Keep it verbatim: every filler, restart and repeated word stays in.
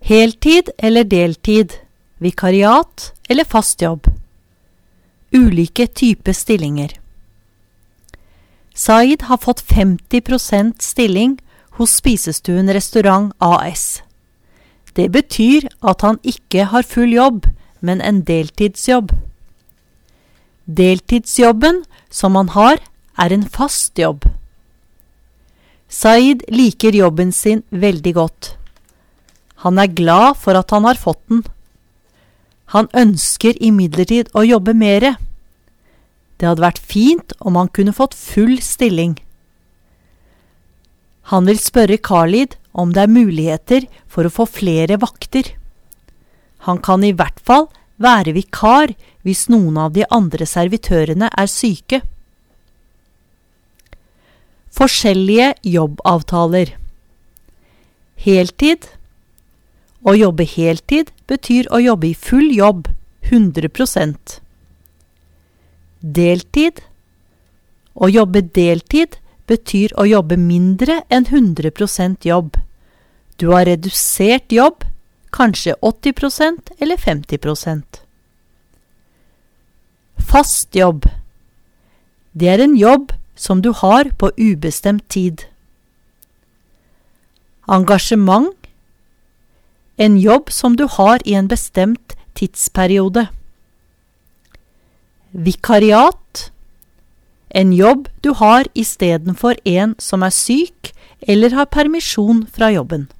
Heltid eller deltid, vikariat eller fast jobb. Ulike typer stillinger. Said har fått femti prosent stilling hos Spisestuen Restaurant A S. Det betyr at han ikke har full jobb, men en deltidsjobb. Deltidsjobben som han har er en fast jobb. Said liker jobben sin veldig godt. Han er glad for at han har fått den. Han ønsker imidlertid å jobbe mere. Det hadde vært fint om han kunne fått full stilling. Han vil spørre Khalid om det er muligheter for å få flere vakter. Han kan i hvert fall være vikar hvis noen av de andre servitørene er syke. Forskjellige jobbavtaler. Heltid. Å jobbe heltid betyr å jobbe i full jobb, hundre prosent. Deltid. Å jobbe deltid betyr å jobbe mindre enn hundre prosent jobb. Du har redusert jobb, kanskje åtti prosent eller femti prosent. Fast jobb. Det er en jobb som du har på ubestemt tid. Engasjement. En jobb som du har i en bestemt tidsperiode. Vikariat. En jobb du har i stedet for en som er syk eller har permisjon fra jobben.